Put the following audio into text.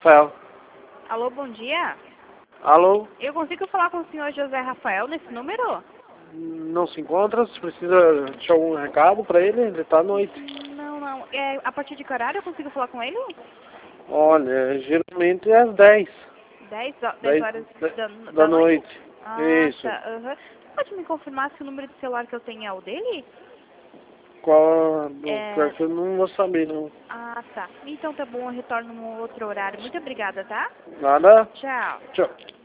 Rafael. Alô, bom dia. Alô? Eu consigo falar com o senhor José Rafael nesse número? Não se encontra? Você precisa deixar algum recado pra ele? Ele tá à noite. Não. A partir de que horário eu consigo falar com ele? Olha, geralmente é às 10. 10 horas Da da noite? noite. Ah, Isso. tá. Aham. Você pode me confirmar se o número de celular que eu tenho é o dele? Pior que eu não vou saber, não. Ah, tá. Então tá bom, eu retorno num outro horário. Muito obrigada, tá? Nada? Tchau. Tchau.